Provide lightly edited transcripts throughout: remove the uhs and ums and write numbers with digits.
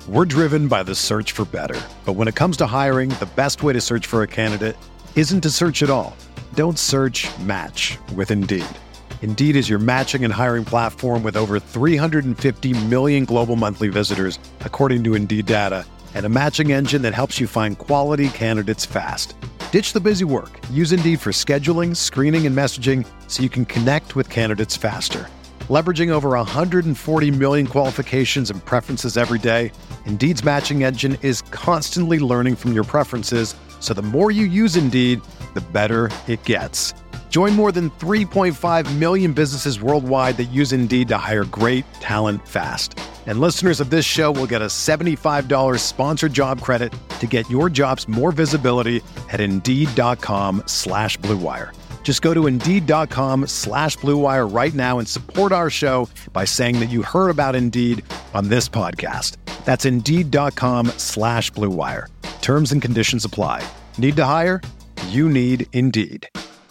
We're driven by the search for better. But when it comes to hiring, the best way to search for a candidate isn't to search at all. Don't search, match with Indeed. Indeed is your matching and hiring platform with over 350 million global monthly visitors, according to Indeed data, and a matching engine that helps you find quality candidates fast. Ditch the busy work. Use Indeed for scheduling, screening, and messaging so you can connect with candidates faster. Leveraging over 140 million qualifications and preferences every day, Indeed's matching engine is constantly learning from your preferences, so the more you use Indeed, the better it gets. Join more than 3.5 million businesses worldwide that use Indeed to hire great talent fast. And listeners of this show will get a $75 sponsored job credit to get your jobs more visibility at Indeed.com/Blue Wire. Just go to Indeed.com/Blue Wire right now and support our show by saying that you heard about Indeed on this podcast. That's Indeed.com/Blue Wire. Terms and conditions apply. Need to hire? You need Indeed.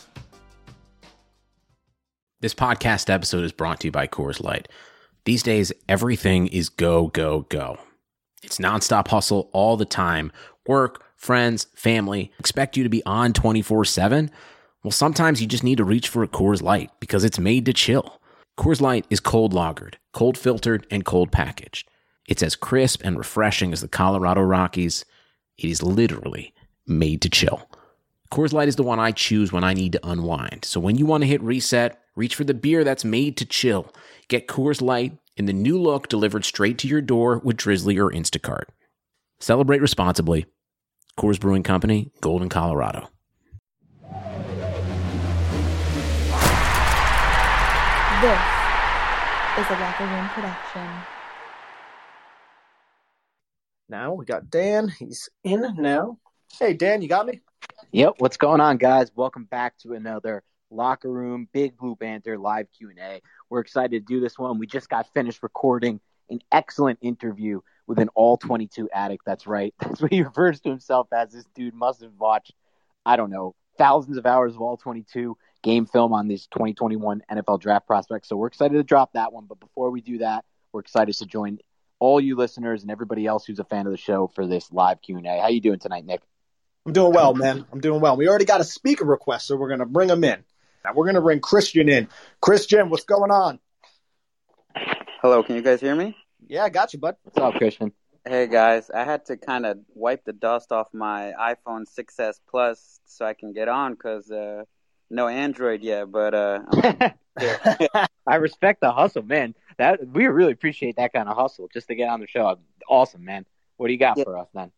This podcast episode is brought to you by Coors Light. These days, everything is go, go, go. It's nonstop hustle all the time. Work, friends, family expect you to be on 24/7. Well, sometimes you just need to reach for a Coors Light because it's made to chill. Coors Light is cold lagered, cold filtered, and cold packaged. It's as crisp and refreshing as the Colorado Rockies. It is literally made to chill. Coors Light is the one I choose when I need to unwind. So when you want to hit reset, reach for the beer that's made to chill. Get Coors Light in the new look delivered straight to your door with Drizzly or Instacart. Celebrate responsibly. Coors Brewing Company, Golden, Colorado. This is a Locker Room production. Now we got Dan. He's in now. Hey, Dan, you got me? Yep. What's going on, guys? Welcome back to another Locker Room Big Blue Banter live Q&A. We're excited to do this one. We just got finished recording an excellent interview with an all-22 addict. That's right. That's what he refers to himself as. This dude must have watched, I don't know, thousands of hours of all-22 game film on these 2021 NFL draft prospects. So we're excited to drop that one. But before we do that, we're excited to join all you listeners and everybody else who's a fan of the show for this live Q&A. How you doing tonight, Nick? I'm doing well, man. I'm doing well. We already got a speaker request, so we're going to bring him in. Now we're going to bring Christian in. Christian, what's going on? Hello, can you guys hear me? Yeah, I got you, bud. What's up, Christian? Hey, guys. I had to kind of wipe the dust off my iPhone 6S Plus so I can get on because no Android yet, but I respect the hustle, man. We really appreciate that kind of hustle just to get on the show. Awesome, man. What do you got for us, then?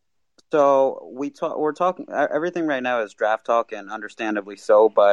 So we're talking. Everything right now is draft talk, and understandably so. But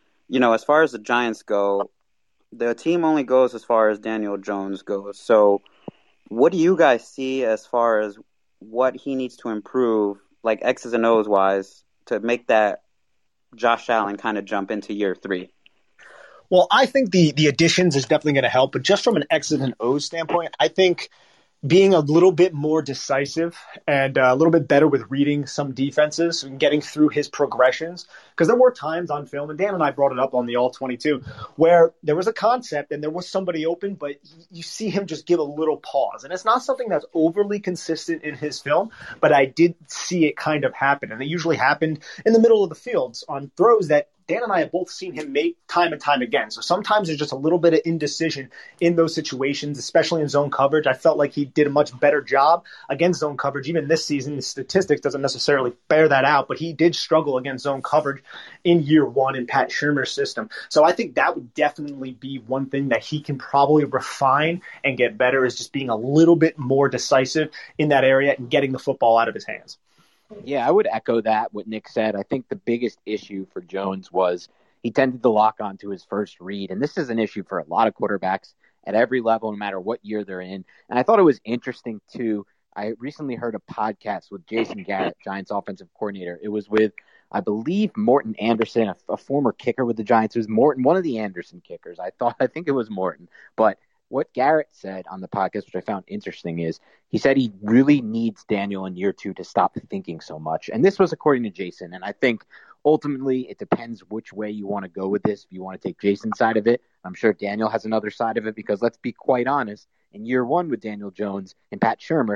as far as the Giants go, the team only goes as far as Daniel Jones goes. So, what do you guys see as far as what he needs to improve, like X's and O's wise, to make that Josh Allen kind of jump into year 3? Well, I think the additions is definitely going to help, but just from an X's and O's standpoint, I think being a little bit more decisive and a little bit better with reading some defenses and getting through his progressions. Because there were times on film, and Dan and I brought it up on the All-22, where there was a concept and there was somebody open, but you see him just give a little pause. And it's not something that's overly consistent in his film, but I did see it kind of happen. And it usually happened in the middle of the fields on throws that Dan and I have both seen him make time and time again. So sometimes there's just a little bit of indecision in those situations, especially in zone coverage. I felt like he did a much better job against zone coverage. Even this season, the statistics doesn't necessarily bear that out, but he did struggle against zone coverage in year 1 in Pat Shurmur's system. So I think that would definitely be one thing that he can probably refine and get better, is just being a little bit more decisive in that area and getting the football out of his hands. Yeah, I would echo that, what Nick said. I think the biggest issue for Jones was he tended to lock on to his first read. And this is an issue for a lot of quarterbacks at every level, no matter what year they're in. And I thought it was interesting, too. I recently heard a podcast with Jason Garrett, Giants offensive coordinator. It was with, I believe, Morton Anderson, a former kicker with the Giants. It was Morton, one of the Anderson kickers. I think it was Morton. But what Garrett said on the podcast, which I found interesting, is he said he really needs Daniel in year 2 to stop thinking so much. And this was according to Jason. And I think ultimately it depends which way you want to go with this. If you want to take Jason's side of it, I'm sure Daniel has another side of it, because let's be quite honest, in year 1 with Daniel Jones and Pat Shurmur,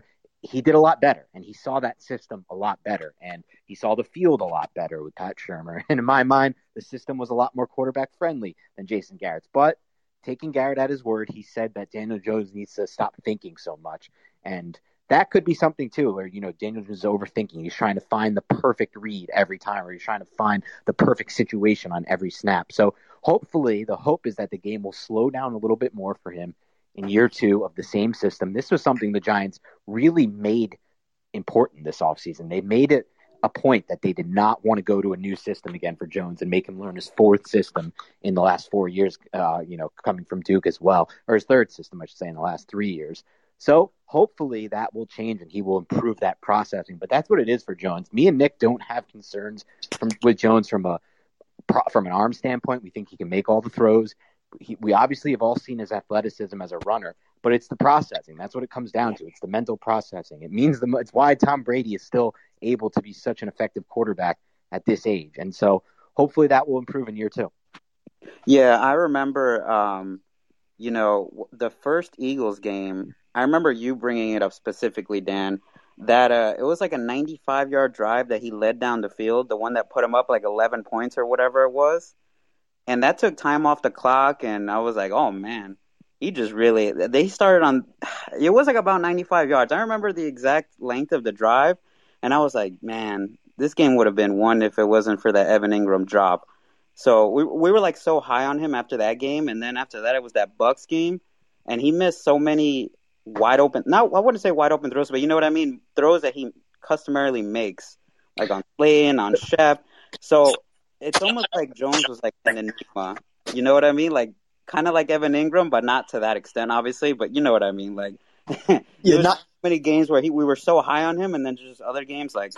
he did a lot better, and he saw that system a lot better, and he saw the field a lot better with Pat Shurmur. And in my mind, the system was a lot more quarterback friendly than Jason Garrett's. But taking Garrett at his word, he said that Daniel Jones needs to stop thinking so much. And that could be something too, where, Daniel Jones is overthinking. He's trying to find the perfect read every time, or he's trying to find the perfect situation on every snap. So hopefully the hope is that the game will slow down a little bit more for him in year 2 of the same system. This was something the Giants really made important this offseason. They made it a point that they did not want to go to a new system again for Jones and make him learn his 4th system in the last 4 years, coming from Duke as well, or his 3rd system, I should say, in the last 3 years. So hopefully that will change and he will improve that processing. But that's what it is for Jones. Me and Nick don't have concerns with Jones from an arm standpoint. We think he can make all the throws. We obviously have all seen his athleticism as a runner, but it's the processing. That's what it comes down to. It's the mental processing. It's why Tom Brady is still able to be such an effective quarterback at this age. And so hopefully that will improve in year 2. Yeah, I remember, the first Eagles game. I remember you bringing it up specifically, Dan, that it was like a 95-yard drive that he led down the field, the one that put him up like 11 points or whatever it was. And that took time off the clock, and I was like, oh, man, they started on, it was like about 95 yards. I remember the exact length of the drive, and I was like, man, this game would have been won if it wasn't for that Evan Ingram drop. So we were like so high on him after that game, and then after that it was that Bucs game, and he missed so many wide open, I wouldn't say wide open throws, but you know what I mean, throws that he customarily makes, like on Slayton, on Shep. So it's almost like Jones was like an enigma. You know what I mean? Like kind of like Evan Ingram, but not to that extent, obviously. But you know what I mean? Like there's not many games where we were so high on him, and then just other games like.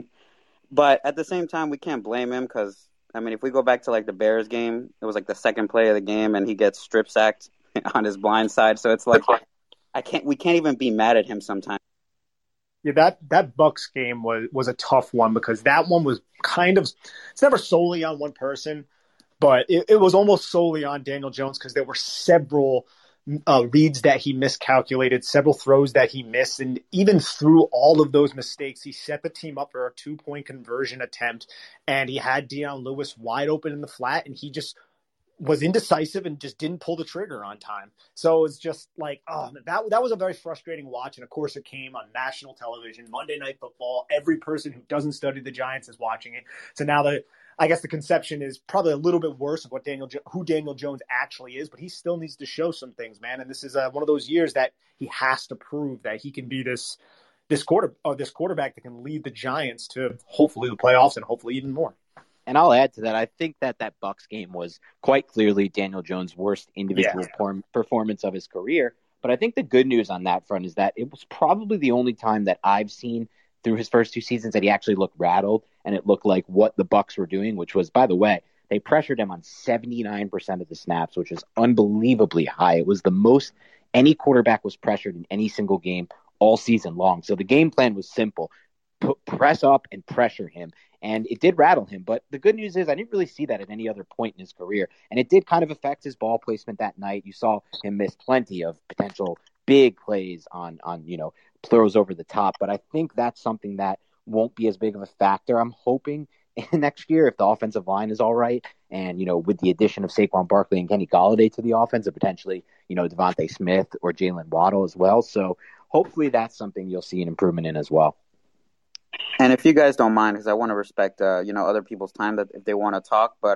But at the same time, we can't blame him because I mean, if we go back to like the Bears game, it was like the second play of the game, and he gets strip sacked on his blind side. So it's like we can't even be mad at him sometimes. Yeah, that Bucs game was a tough one because that one was it's never solely on one person, but it was almost solely on Daniel Jones because there were several reads that he miscalculated, several throws that he missed, and even through all of those mistakes, he set the team up for a 2-point conversion attempt, and he had Dion Lewis wide open in the flat, and he just was indecisive and just didn't pull the trigger on time. So it's just like, that was a very frustrating watch. And of course it came on national television, Monday Night Football. Every person who doesn't study the Giants is watching it. So now I guess the conception is probably a little bit worse of who Daniel Jones actually is, but he still needs to show some things, man. And this is one of those years that he has to prove that he can be this quarterback that can lead the Giants to hopefully the playoffs and hopefully even more. And I'll add to that. I think that Bucs game was quite clearly Daniel Jones' worst individual performance of his career. But I think the good news on that front is that it was probably the only time that I've seen through his first 2 seasons that he actually looked rattled and it looked like what the Bucs were doing, which was, by the way, they pressured him on 79% of the snaps, which is unbelievably high. It was the most any quarterback was pressured in any single game all season long. So the game plan was simple. Press up and pressure him. And it did rattle him. But the good news is I didn't really see that at any other point in his career. And it did kind of affect his ball placement that night. You saw him miss plenty of potential big plays on throws over the top. But I think that's something that won't be as big of a factor. I'm hoping next year if the offensive line is all right. And, with the addition of Saquon Barkley and Kenny Golladay to the offense and potentially, Devontae Smith or Jalen Waddle as well. So hopefully that's something you'll see an improvement in as well. And if you guys don't mind, because I want to respect, other people's time that if they want to talk, but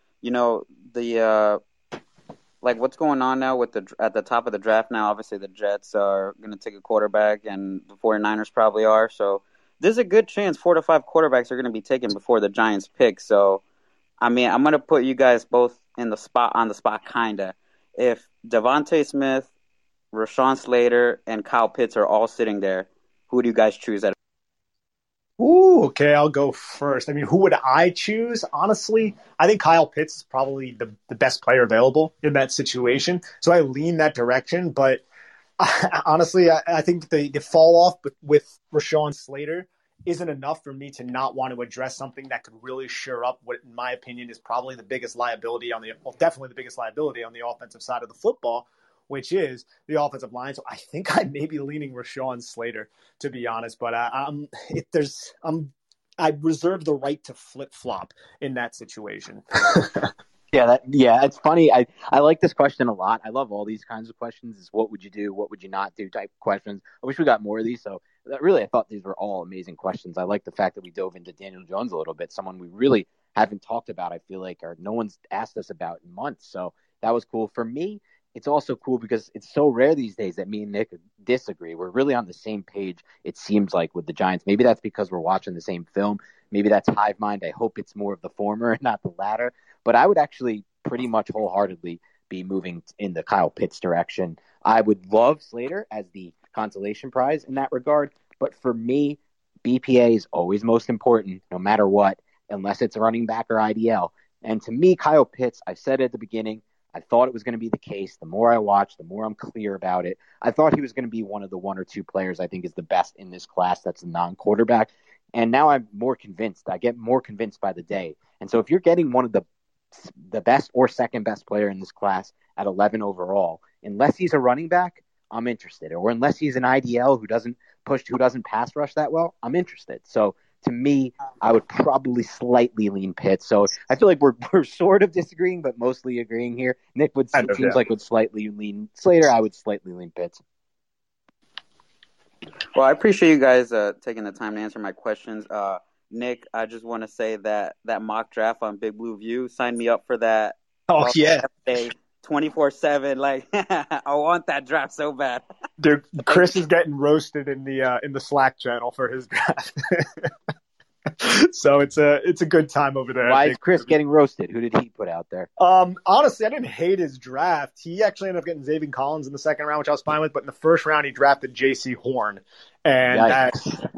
like what's going on now at the top of the draft now. Obviously, the Jets are going to take a quarterback, and the 49ers probably are. So there's a good chance 4 to 5 quarterbacks are going to be taken before the Giants pick. So, I mean, I'm going to put you guys both on the spot, kinda. If Devontae Smith, Rashawn Slater, and Kyle Pitts are all sitting there, who do you guys choose at? Ooh, okay, I'll go first. I mean, who would I choose? Honestly, I think Kyle Pitts is probably the best player available in that situation. So I lean that direction. But honestly, I think the fall off with Rashawn Slater isn't enough for me to not want to address something that could really shore up what, in my opinion, is probably definitely the biggest liability on the offensive side of the football, which is the offensive line. So I think I may be leaning Rashawn Slater, to be honest. But I reserve the right to flip-flop in that situation. Yeah, it's funny. I like this question a lot. I love all these kinds of questions. It's what would you do, what would you not do type questions. I wish we got more of these. So really, I thought these were all amazing questions. I like the fact that we dove into Daniel Jones a little bit, someone we really haven't talked about, I feel like, or no one's asked us about in months. So that was cool. For me, it's also cool because it's so rare these days that me and Nick disagree. We're really on the same page, it seems like, with the Giants. Maybe that's because we're watching the same film. Maybe that's hive mind. I hope it's more of the former and not the latter. But I would actually pretty much wholeheartedly be moving in the Kyle Pitts direction. I would love Slater as the consolation prize in that regard. But for me, BPA is always most important, no matter what, unless it's a running back or IDL. And to me, Kyle Pitts, I said at the beginning, I thought it was going to be the case. The more I watch, the more I'm clear about it. I thought he was going to be one of the one or two players I think is the best in this class that's a non-quarterback. And now I'm more convinced. I get more convinced by the day. And so if you're getting one of the best or second best player in this class at 11 overall, unless he's a running back, I'm interested. Or unless he's an IDL who doesn't pass rush that well, I'm interested. So to me, I would probably slightly lean Pitts. So I feel like we're sort of disagreeing, but mostly agreeing here. Nick would slightly lean Slater. I would slightly lean Pitts. Well, I appreciate you guys taking the time to answer my questions. Nick, I just want to say that mock draft on Big Blue View, sign me up for that. Oh, yeah. 24/7. Like, I want that draft so bad. Dude, Chris is getting roasted in the Slack channel for his draft. So it's a good time over there. Why is Chris getting roasted? Who did he put out there? Honestly, I didn't hate his draft. He actually ended up getting Zaven Collins in the second round, which I was fine with. But in the first round, he drafted J.C. Horn, and at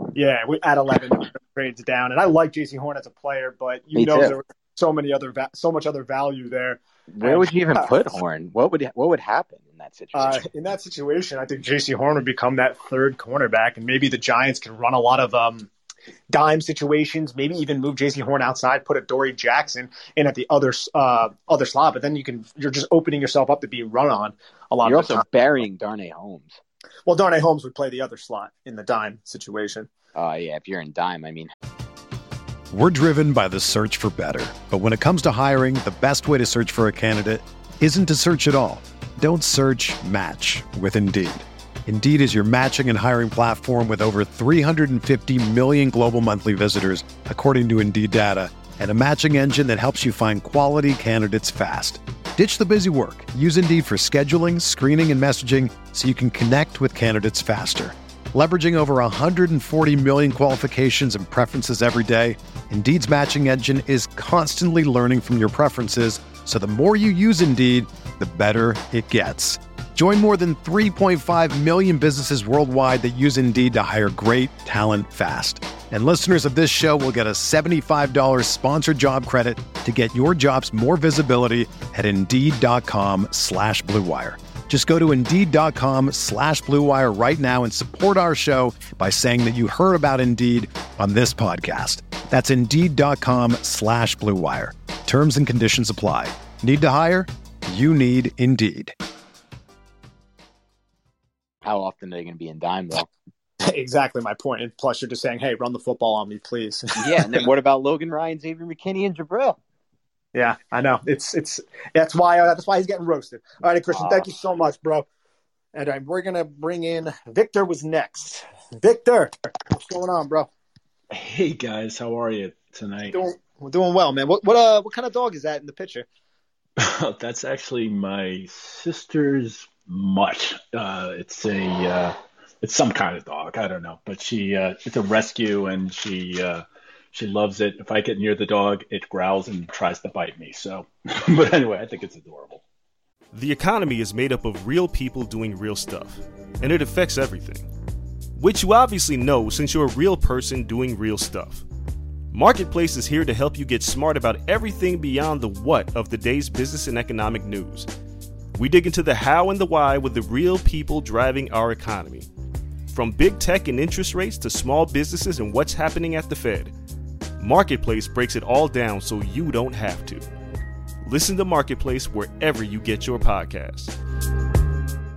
11 trades down. And I like J.C. Horn as a player, but there was so much other value there. Where would you even put Horn? What would happen in that situation? In that situation, I think J.C. Horn would become that third cornerback, and maybe the Giants can run a lot of dime situations, maybe even move J.C. Horn outside, put a Dory Jackson in at the other slot, but then you're just opening yourself up to be run on a lot. You're of the also burying Darnay Holmes. Well, Darnay Holmes would play the other slot in the dime situation. Yeah, if you're in dime, I mean. We're driven by the search for better, but when it comes to hiring, the best way to search for a candidate isn't to search at all. Don't search, match with Indeed. Indeed is your matching and hiring platform with over 350 million global monthly visitors, according to Indeed data, and a matching engine that helps you find quality candidates fast. Ditch the busy work. Use Indeed for scheduling, screening, and messaging so you can connect with candidates faster. Leveraging over 140 million qualifications and preferences every day, Indeed's matching engine is constantly learning from your preferences, so the more you use Indeed, the better it gets. Join more than 3.5 million businesses worldwide that use Indeed to hire great talent fast. And listeners of this show will get a $75 sponsored job credit to get your jobs more visibility at Indeed.com/Blue Wire. Just go to Indeed.com/Blue Wire right now and support our show by saying that you heard about Indeed on this podcast. That's Indeed.com/Blue Wire. Terms and conditions apply. Need to hire? You need Indeed. How often are they going to be in dime, though? Exactly my point. And plus, you're just saying, hey, run the football on me, please. Yeah, and then what about Logan Ryan, Xavier McKinney, and Jabril? Yeah, I know. That's why he's getting roasted. All right, Christian, thank you so much, bro. And we're gonna bring in Victor. Was next. Victor, what's going on, bro? Hey guys, how are you tonight? We're doing well, man. What kind of dog is that in the picture? That's actually my sister's mutt. It's some kind of dog. I don't know, but it's a rescue, and she loves it. If I get near the dog, it growls and tries to bite me. So, but anyway, I think it's adorable. The economy is made up of real people doing real stuff, and it affects everything. Which you obviously know since you're a real person doing real stuff. Marketplace is here to help you get smart about everything beyond the what of the day's business and economic news. We dig into the how and the why with the real people driving our economy. From big tech and interest rates to small businesses and what's happening at the Fed. Marketplace breaks it all down so you don't have to. Listen to Marketplace wherever you get your podcasts.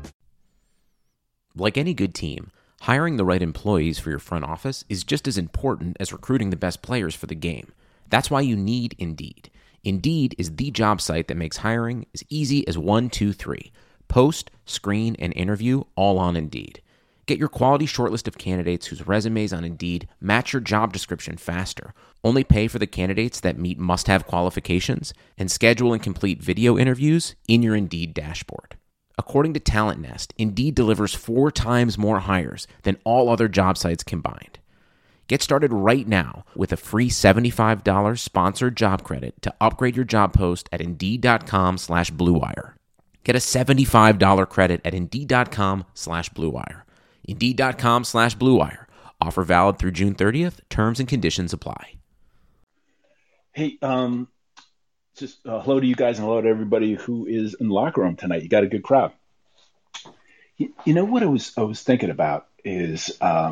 Like any good team, hiring the right employees for your front office is just as important as recruiting the best players for the game. That's why you need Indeed. Indeed is the job site that makes hiring as easy as 1, 2, 3. Post, screen, and interview all on Indeed. Get your quality shortlist of candidates whose resumes on Indeed match your job description faster. Only pay for the candidates that meet must-have qualifications, and schedule and complete video interviews in your Indeed dashboard. According to Talent Nest, Indeed delivers 4 times more hires than all other job sites combined. Get started right now with a free $75 sponsored job credit to upgrade your job post at Indeed.com/Blue Wire. Get a $75 credit at Indeed.com/Blue Wire. Indeed.com/Blue Wire. Offer valid through June 30th. Terms and conditions apply. Hey, just hello to you guys and hello to everybody who is in the locker room tonight. You got a good crowd. You know what I was thinking about is,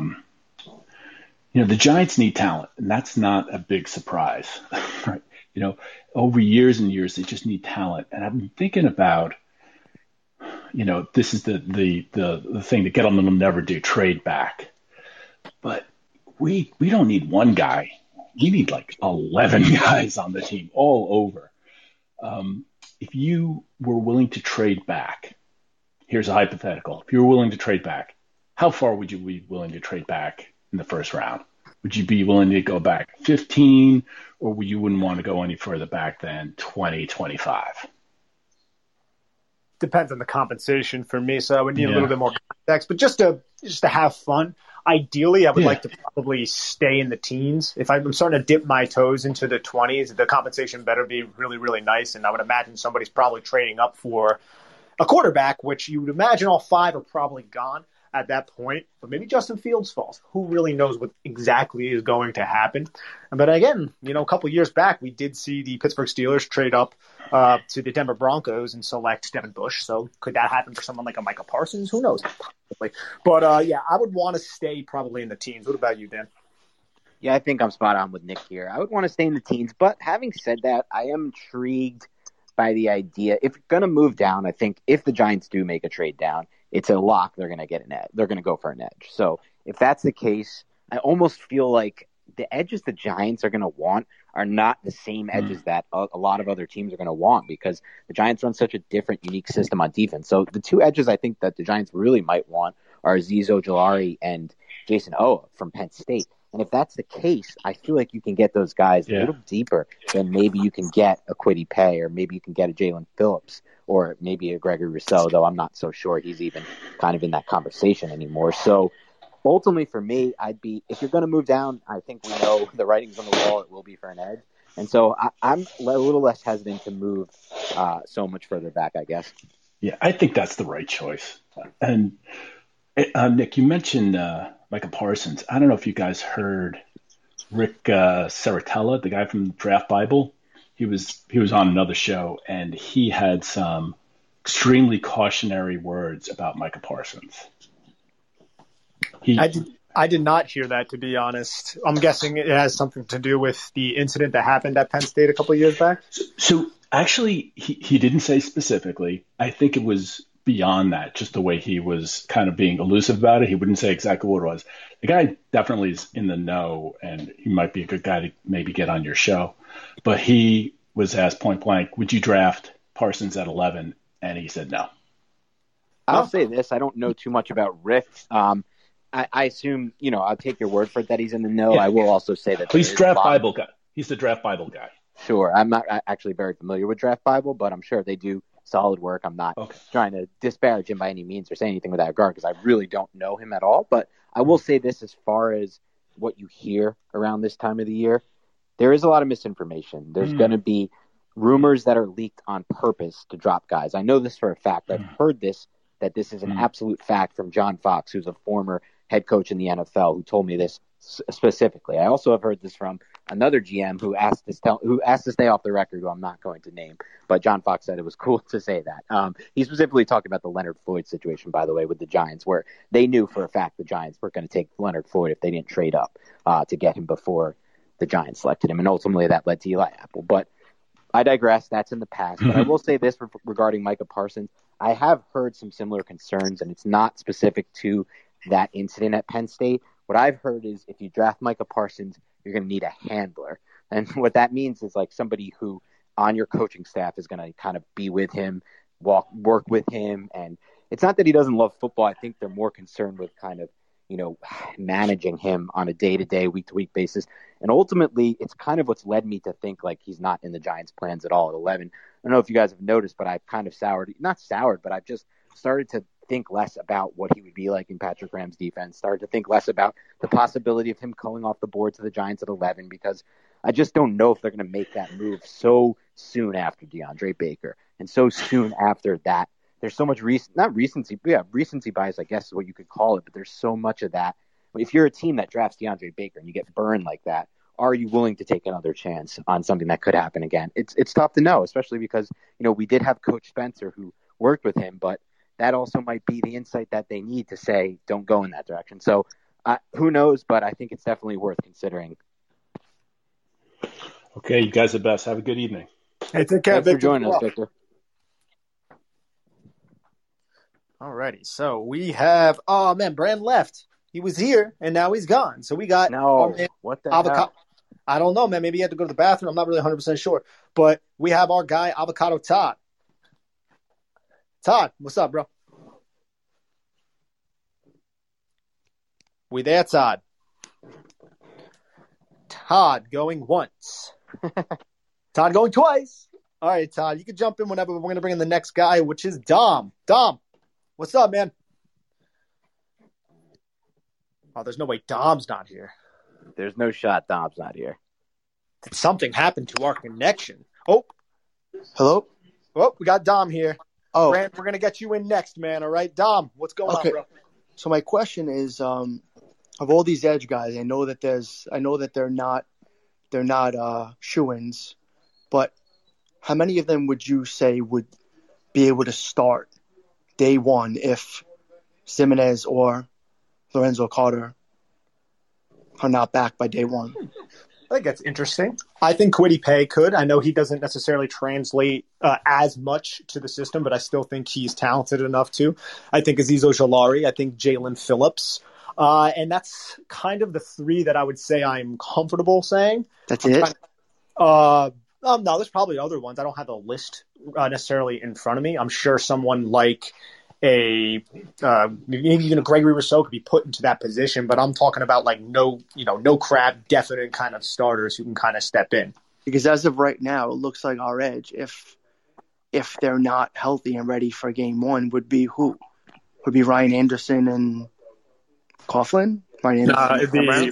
the Giants need talent, and that's not a big surprise, right? Over years and years, they just need talent. And I've been thinking about, this is the thing that Gettleman will never do, trade back. But we don't need one guy. We need like 11 guys on the team all over. If you were willing to trade back, here's a hypothetical. If you were willing to trade back, how far would you be willing to trade back in the first round? Would you be willing to go back 15, or you wouldn't want to go any further back than 20, 25? Depends on the compensation for me, so I would need a little bit more context. But just to have fun, ideally, I would like to probably stay in the teens. If I'm starting to dip my toes into the 20s, the compensation better be really, really nice. And I would imagine somebody's probably trading up for a quarterback, which you would imagine all 5 are probably gone at that point. But maybe Justin Fields falls. Who really knows what exactly is going to happen? But again, a couple years back, we did see the Pittsburgh Steelers trade up to the Denver Broncos and select Devin Bush. So could that happen for someone like a Micah Parsons? Who knows? Possibly. But I would want to stay probably in the teens. What about you, Dan? Yeah, I think I'm spot on with Nick here. I would want to stay in the teens. But having said that, I am intrigued by the idea. If you're going to move down, I think if the Giants do make a trade down, it's a lock. They're going to get an edge. They're going to go for an edge. So if that's the case, I almost feel like the edges the Giants are going to want are not the same edges that a lot of other teams are going to want, because the Giants run such a different, unique system on defense. So the 2 edges I think that the Giants really might want are Azeez Ojulari and Jason Owa from Penn State. And if that's the case, I feel like you can get those guys a little deeper than maybe you can get a Kwity Paye, or maybe you can get a Jalen Phillips, or maybe a Gregory Rousseau, though I'm not so sure he's even kind of in that conversation anymore. So ultimately for me, if you're going to move down, I think we know the writing's on the wall, it will be for an edge. And so I'm a little less hesitant to move so much further back, I guess. Yeah, I think that's the right choice. And Nick, you mentioned Micah Parsons. I don't know if you guys heard Rick Saratella, the guy from Draft Bible. He was on another show, and he had some extremely cautionary words about Micah Parsons. I did not hear that, to be honest. I'm guessing it has something to do with the incident that happened at Penn State a couple of years back. So actually, he didn't say specifically. I think it was beyond that, just the way he was kind of being elusive about it. He wouldn't say exactly what it was. The guy definitely is in the know, and he might be a good guy to maybe get on your show. But he was asked point blank, would you draft Parsons at 11? And he said no. I'll say this. I don't know too much about Rick. I assume, I'll take your word for it that he's in the know. Yeah. I will also say that he's Draft Bible guy. He's the Draft Bible guy. Sure. I'm not actually very familiar with Draft Bible, but I'm sure they do solid work. I'm not trying to disparage him by any means or say anything with that regard, because I really don't know him at all. But I will say this, as far as what you hear around this time of the year, there is a lot of misinformation. There's going to be rumors that are leaked on purpose to drop guys. I know this for a fact. I've heard that this is an absolute fact from John Fox, who's a former head coach in the NFL, who told me this specifically. I also have heard this from another GM who asked to stay off the record, who I'm not going to name, but John Fox said it was cool to say that. He specifically talked about the Leonard Floyd situation, by the way, with the Giants, where they knew for a fact the Giants were going to take Leonard Floyd if they didn't trade up to get him before the Giants selected him, and ultimately that led to Eli Apple. But I digress. That's in the past. But I will say this regarding Micah Parsons. I have heard some similar concerns, and it's not specific to that incident at Penn State. What I've heard is if you draft Micah Parsons, you're going to need a handler. And what that means is like somebody who on your coaching staff is going to kind of be with him, work with him. And it's not that he doesn't love football. I think they're more concerned with kind of, managing him on a day-to-day, week-to-week basis. And ultimately, it's kind of what's led me to think like he's not in the Giants' plans at all at 11. I don't know if you guys have noticed, but I've kind of not soured, but I've just started to think less about what he would be like in Patrick Graham's defense, started to think less about the possibility of him going off the board to the Giants at 11, because I just don't know if they're going to make that move so soon after DeAndre Baker and so soon after that. There's so much recency bias, I guess is what you could call it, but there's so much of that. If you're a team that drafts DeAndre Baker and you get burned like that, are you willing to take another chance on something that could happen again? It's tough to know, especially because, we did have Coach Spencer who worked with him, but that also might be the insight that they need to say, don't go in that direction. So who knows, but I think it's definitely worth considering. Okay, you guys are the best. Have a good evening. Hey, take care, Thanks for joining us, Victor. Alrighty, so we have Brand left. He was here and now he's gone. So we got what the Avocado. hell? I don't know, man. Maybe he had to go to the bathroom. I'm not really 100% sure. But we have our guy, Avocado Todd. Todd, what's up, bro? We there, Todd? Todd going once. Todd going twice. All right, Todd, you can jump in whenever. We're going to bring in the next guy, which is Dom. Dom, what's up, man? Oh, there's no way Dom's not here. There's no shot Dom's not here. Did something happen to our connection? Oh. Hello? Oh, we got Dom here. Oh. Brand, we're going to get you in next, man. All right, Dom, what's going on, bro? So my question is, of all these edge guys, I know that they're not shoo-ins, but how many of them would you say would be able to start day one if Ximines or Lorenzo Carter are not back by day one? I think that's interesting. I think Kwity Paye could. I know he doesn't necessarily translate as much to the system, but I still think he's talented enough to. I think Azeez Ojulari. I think Jalen Phillips. And that's kind of the three that I would say I'm comfortable saying. That's it? No, there's probably other ones. I don't have a list necessarily in front of me. I'm sure someone like maybe even a Gregory Rousseau could be put into that position, but I'm talking about like no crap, definite kind of starters who can kind of step in. Because as of right now, it looks like our edge, if they're not healthy and ready for game one, would be who? Would be Ryan Anderson and Coughlin? Ryan Anderson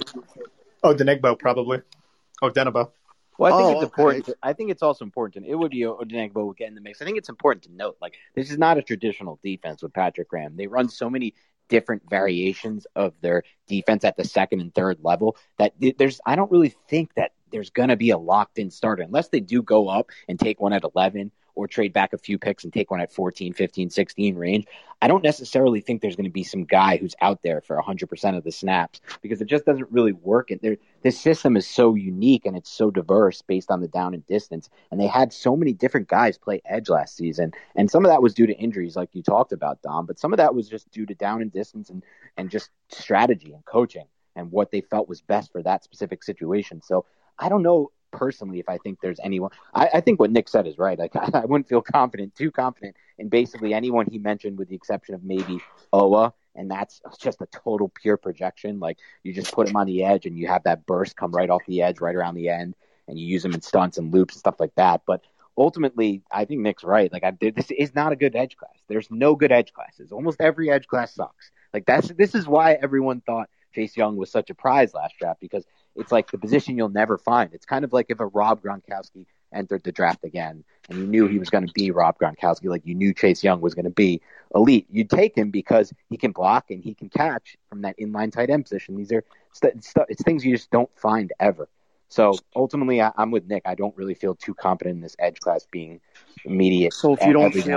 Denigbo probably. Denigbo. Well, I think it's important. I think it's also important. It would be Odenigbo would get in the mix. I think it's important to note, like, this is not a traditional defense with Patrick Graham. They run so many different variations of their defense at the second and third level that I don't really think that there's going to be a locked-in starter unless they do go up and take one at 11 or trade back a few picks and take one at 14, 15, 16 range. I don't necessarily think there's going to be some guy who's out there for 100% of the snaps because it just doesn't really work. And this system is so unique and it's so diverse based on the down and distance. And they had so many different guys play edge last season. And some of that was due to injuries like you talked about, Dom, but some of that was just due to down and distance and just strategy and coaching and what they felt was best for that specific situation. So I don't know personally if I think there's anyone. I think what Nick said is right. Like, I wouldn't feel too confident in basically anyone he mentioned with the exception of maybe Owa, and that's just a total pure projection. Like, you just put him on the edge and you have that burst come right off the edge, right around the end, and you use him in stunts and loops and stuff like that. But ultimately, I think Nick's right. Like, this is not a good edge class. There's no good edge classes. Almost every edge class sucks. Like, this is why everyone thought Chase Young was such a prize last draft, because it's like the position you'll never find. It's kind of like if a Rob Gronkowski entered the draft again and you knew he was going to be Rob Gronkowski, like you knew Chase Young was going to be elite. You'd take him because he can block and he can catch from that inline tight end position. These are it's things you just don't find ever. So ultimately, I'm with Nick. I don't really feel too confident in this edge class being immediate. So if you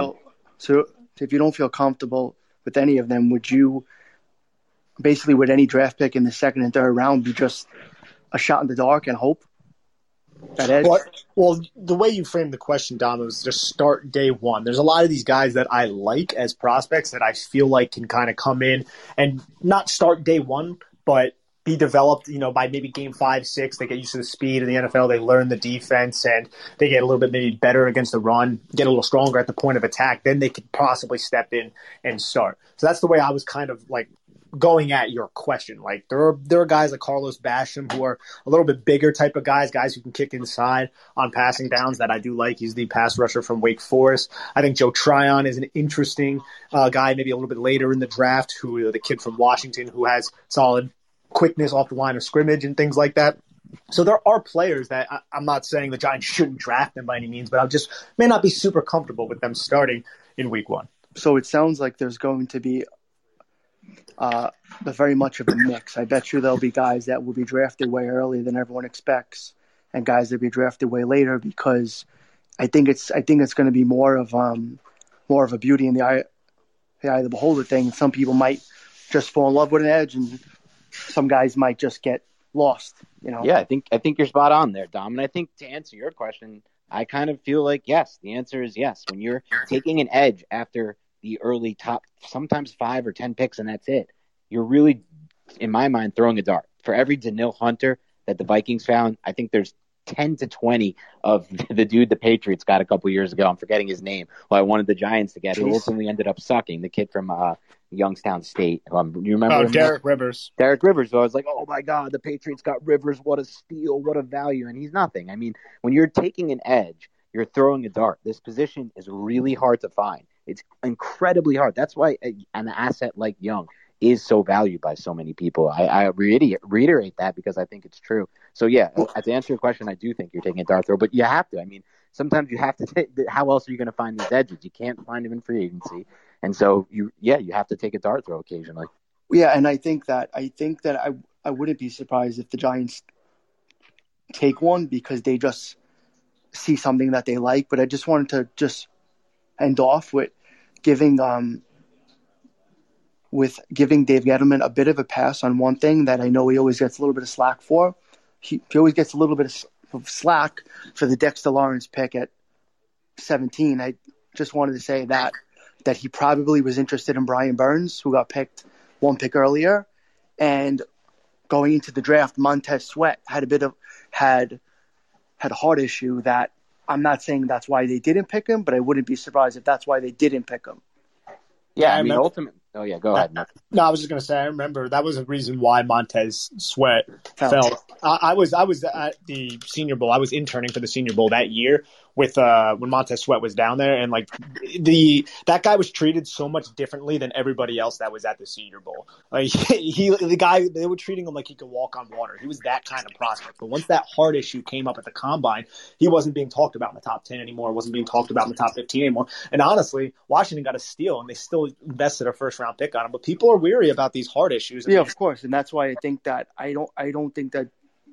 don't feel comfortable with any of them, would any draft pick in the second and third round be just a shot in the dark and hope? that edge? Well, the way you framed the question, Dom, was just start day one. There's a lot of these guys that I like as prospects that I feel like can kind of come in and not start day one, but be developed, by maybe game 5, 6. They get used to the speed of the NFL. They learn the defense, and they get a little bit maybe better against the run, get a little stronger at the point of attack. Then they could possibly step in and start. So that's the way I was kind of like going at your question. Like there are guys like Carlos Basham who are a little bit bigger type of guys who can kick inside on passing downs that I do like. He's the pass rusher from Wake Forest. I think Joe Tryon is an interesting guy, maybe a little bit later in the draft, who the kid from Washington who has solid quickness off the line of scrimmage and things like that. So there are players that I'm not saying the Giants shouldn't draft them by any means, but I just may not be super comfortable with them starting in week 1. So it sounds like there's going to be very much of a mix. I bet you there'll be guys that will be drafted way earlier than everyone expects, and guys that will be drafted way later, because I think it's going to be more of a beauty in the eye of the beholder thing. Some people might just fall in love with an edge, and some guys might just get lost. Yeah, I think you're spot on there, Dom. And I think to answer your question, I kind of feel like yes. The answer is yes. When you're taking an edge after the early top, sometimes 5 or 10 picks, and that's it, you're really, in my mind, throwing a dart. For every Danielle Hunter that the Vikings found, I think there's 10 to 20 of the dude the Patriots got a couple years ago. I'm forgetting his name. Well, I wanted the Giants to get, who ultimately ended up sucking, the kid from Youngstown State. You remember him? Derek Rivers. Derek Rivers. So I was like, oh my God, the Patriots got Rivers. What a steal. What a value. And he's nothing. I mean, when you're taking an edge, you're throwing a dart. This position is really hard to find. It's incredibly hard. That's why an asset like Young is so valued by so many people. I reiterate that because I think it's true. So yeah, to answer your question, I do think you're taking a dart throw, but you have to. I mean, sometimes you have to how else are you going to find these edges? You can't find them in free agency. And so you have to take a dart throw occasionally. Yeah, and I think that I wouldn't be surprised if the Giants take one because they just see something that they like. But I just wanted to just end off with giving Dave Gettleman a bit of a pass on one thing that I know he always gets a little bit of slack for. He always gets a little bit of slack for the Dexter Lawrence pick at 17. I just wanted to say that he probably was interested in Brian Burns, who got picked 1 pick earlier, and going into the draft, Montez Sweat had a heart issue that I'm not saying that's why they didn't pick him, but I wouldn't be surprised if that's why they didn't pick him. Yeah, I mean, ultimately. Oh, yeah, go ahead. No, I was just going to say, I remember that was a reason why Montez Sweat fell. I was at the Senior Bowl. I was interning for the Senior Bowl that year with when Montez Sweat was down there, and like that guy was treated so much differently than everybody else that was at the Senior Bowl. Like the guy, they were treating him like he could walk on water. He was that kind of prospect. But once that heart issue came up at the combine, he wasn't being talked about in the top 10 anymore. Wasn't being talked about in the top 15 anymore. And honestly, Washington got a steal, and they still invested a first-round pick on him. But people are weary about these heart issues. Yeah, of course, and that's why I think that I don't think that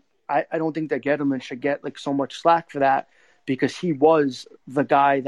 Gettleman should get like so much slack for that, because he was the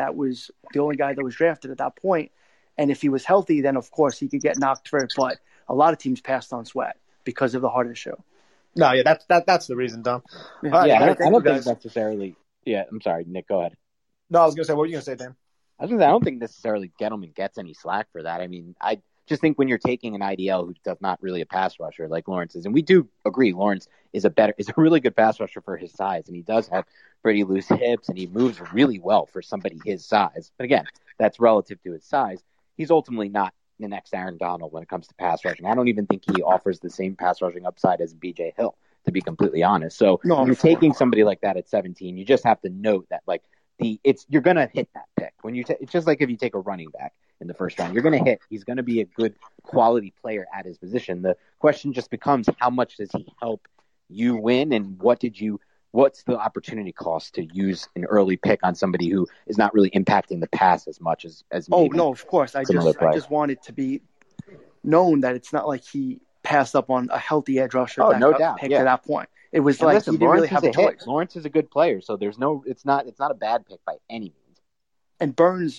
only guy that was drafted at that point. And if he was healthy, then of course he could get knocked for it. But a lot of teams passed on Sweat because of the heart issue. No, yeah, that's the reason, Dom. I don't think necessarily. Yeah, I'm sorry, Nick. Go ahead. No, I was gonna say, what were you gonna say, Dan? I don't think necessarily Gettleman gets any slack for that. I mean, I just think when you're taking an IDL who does not really a pass rusher like Lawrence is, and we do agree Lawrence is a really good pass rusher for his size, and he does have pretty loose hips, and he moves really well for somebody his size. But again, that's relative to his size. He's ultimately not the next Aaron Donald when it comes to pass rushing. I don't even think he offers the same pass rushing upside as B.J. Hill, to be completely honest. So when you're taking somebody like that at 17, you just have to note that you're going to hit that pick. When it's just like if you take a running back in the first round, you're going to hit. He's going to be a good quality player at his position. The question just becomes, how much does he help you win, and what's the opportunity cost to use an early pick on somebody who is not really impacting the pass as much as Oh, no, of course. I just want it to be known that it's not like he passed up on a healthy edge rusher picked at that point. It was he didn't really have a choice. Lawrence is a good player, so it's not a bad pick by any means. And Burns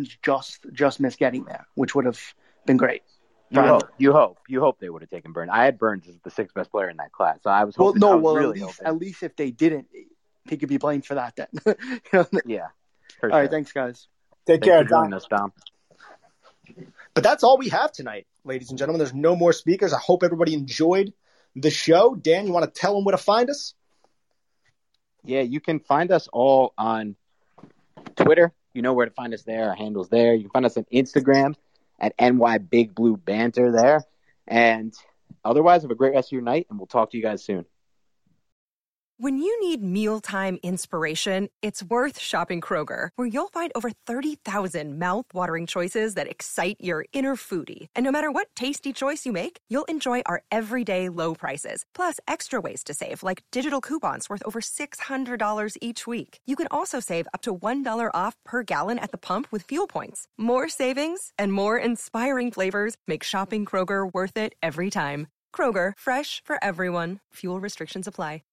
just missed getting there, which would have been great. You hope they would have taken Burns. I had Burns as the 6th best player in that class, so I was hoping. At least if they didn't, he could be blamed for that then. Yeah. All right, thanks, guys. Take Thanks care, for joining us, Dom. But that's all we have tonight, ladies and gentlemen. There's no more speakers. I hope everybody enjoyed the show. Dan, you want to tell them where to find us? Yeah, you can find us all on Twitter. You know where to find us there. Our handle's there. You can find us on Instagram at NY Big Blue Banter there. And otherwise, have a great rest of your night, and we'll talk to you guys soon. When you need mealtime inspiration, it's worth shopping Kroger, where you'll find over 30,000 mouth-watering choices that excite your inner foodie. And no matter what tasty choice you make, you'll enjoy our everyday low prices, plus extra ways to save, like digital coupons worth over $600 each week. You can also save up to $1 off per gallon at the pump with fuel points. More savings and more inspiring flavors make shopping Kroger worth it every time. Kroger, fresh for everyone. Fuel restrictions apply.